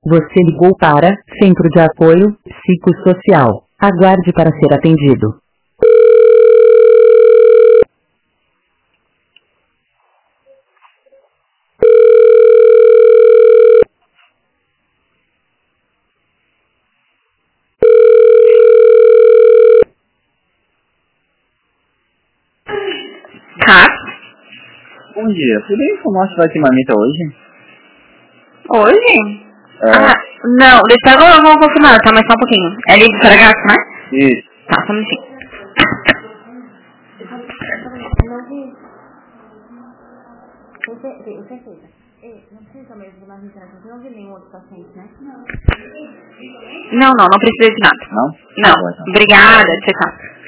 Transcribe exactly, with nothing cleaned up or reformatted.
Você ligou para Centro de Apoio Psicossocial. Aguarde para ser atendido. Tá. Bom dia, poderia informar se vai ter marmita hoje? Hoje? É. Ah, não, deixa eu eu vou confirmar, tá? Mas só um pouquinho. É livre para gasto, né? Isso. Tá, só um minutinho. Não, não, não precisa de nada. Não? Não. Boa, então. Obrigada, tchau, tchau.